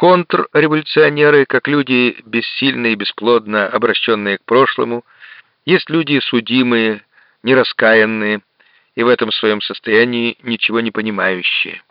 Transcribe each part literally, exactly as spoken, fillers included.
Контрреволюционеры, как люди бессильные и бесплодно обращенные к прошлому, есть люди судимые, нераскаянные и в этом своем состоянии ничего не понимающие.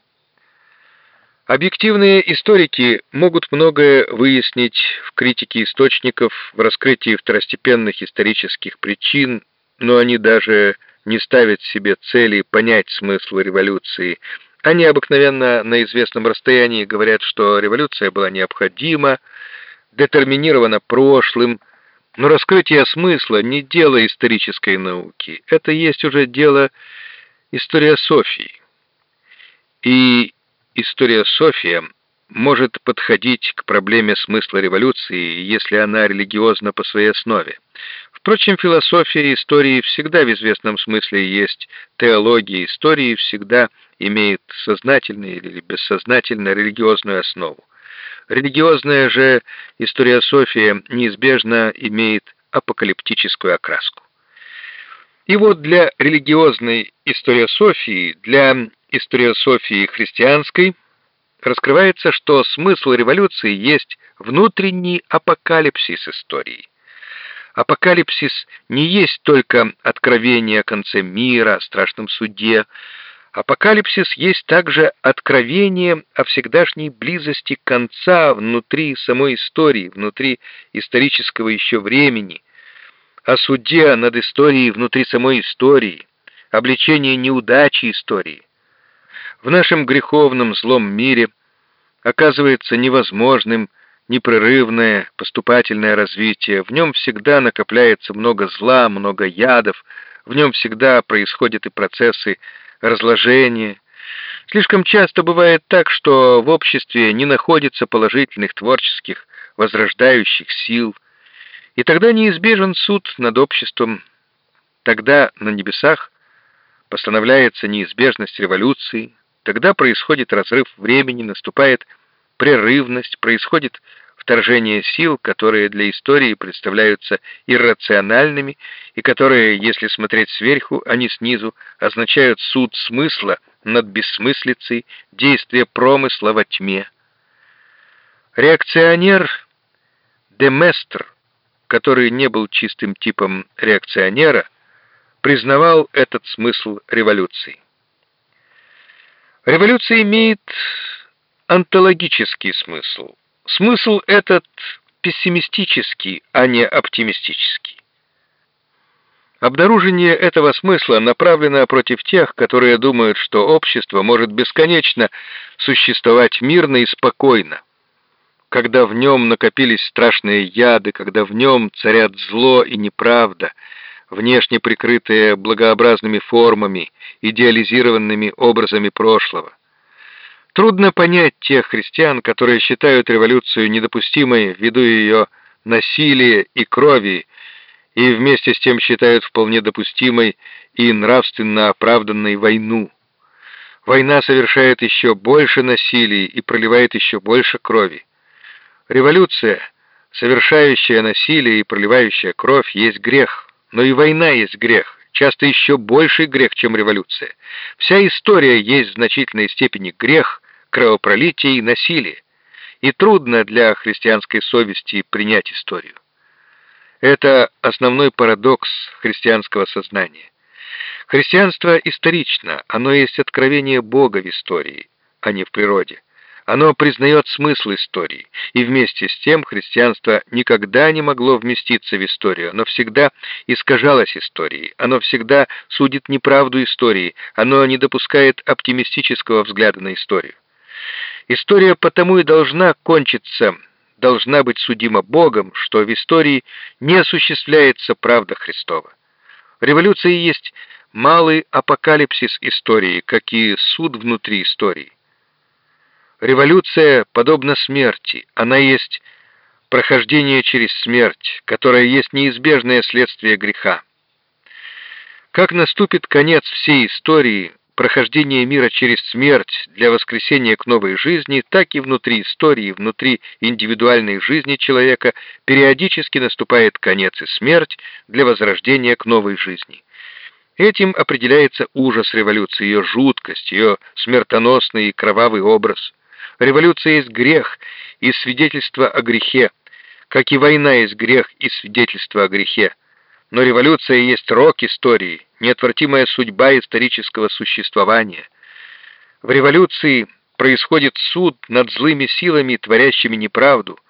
Объективные историки могут многое выяснить в критике источников, в раскрытии второстепенных исторических причин, но они даже не ставят себе цели понять смысл революции. Они обыкновенно на известном расстоянии говорят, что революция была необходима, детерминирована прошлым, но раскрытие смысла не дело исторической науки, это есть уже дело историософии. И историософия может подходить к проблеме смысла революции, если она религиозна по своей основе. Впрочем, философия истории всегда в известном смысле есть теология истории, всегда имеет сознательную или бессознательно религиозную основу. Религиозная же историософия неизбежно имеет апокалиптическую окраску. И вот для религиозной историософии, для историософии христианской, раскрывается, что смысл революции есть внутренний апокалипсис истории. Апокалипсис не есть только откровение о конце мира, о страшном суде. Апокалипсис есть также откровение о всегдашней близости конца внутри самой истории, внутри исторического еще времени, о суде над историей внутри самой истории, обличение неудачи истории. В нашем греховном злом мире оказывается невозможным непрерывное поступательное развитие, в нем всегда накопляется много зла, много ядов, в нем всегда происходят и процессы разложения. Слишком часто бывает так, что в обществе не находится положительных творческих возрождающих сил, и тогда неизбежен суд над обществом, тогда на небесах постановляется неизбежность революции, тогда происходит разрыв времени, наступает прерывность, происходит вторжение сил, которые для истории представляются иррациональными и которые, если смотреть сверху, а не снизу, означают суд смысла над бессмыслицей, действие промысла во тьме. Реакционер Деместр, который не был чистым типом реакционера, признавал этот смысл революции. Революция имеет онтологический смысл. Смысл этот пессимистический, а не оптимистический. Обнаружение этого смысла направлено против тех, которые думают, что общество может бесконечно существовать мирно и спокойно, когда в нем накопились страшные яды, когда в нем царят зло и неправда, внешне прикрытые благообразными формами, идеализированными образами прошлого. Трудно понять тех христиан, которые считают революцию недопустимой ввиду ее насилия и крови, и вместе с тем считают вполне допустимой и нравственно оправданной войну. Война совершает еще больше насилия и проливает еще больше крови. Революция, совершающая насилие и проливающая кровь, есть грех, но и война есть грех, часто еще больший грех, чем революция. Вся история есть в значительной степени грех, кровопролитие и насилие, и трудно для христианской совести принять историю. Это основной парадокс христианского сознания. Христианство исторично, оно есть откровение Бога в истории, а не в природе. Оно признает смысл истории, и вместе с тем христианство никогда не могло вместиться в историю, оно всегда искажалось историей, оно всегда судит неправду истории, оно не допускает оптимистического взгляда на историю. История потому и должна кончиться, должна быть судима Богом, что в истории не осуществляется правда Христова. Революция есть малый апокалипсис истории, как и суд внутри истории. Революция подобна смерти, она есть прохождение через смерть, которая есть неизбежное следствие греха. Как наступит конец всей истории, прохождение мира через смерть для воскресения к новой жизни, так и внутри истории, внутри индивидуальной жизни человека периодически наступает конец и смерть для возрождения к новой жизни. Этим определяется ужас революции, ее жуткость, ее смертоносный и кровавый образ. Революция есть грех и свидетельство о грехе, как и война есть грех и свидетельство о грехе. Но революция есть рок истории, неотвратимая судьба исторического существования. В революции происходит суд над злыми силами, творящими неправду,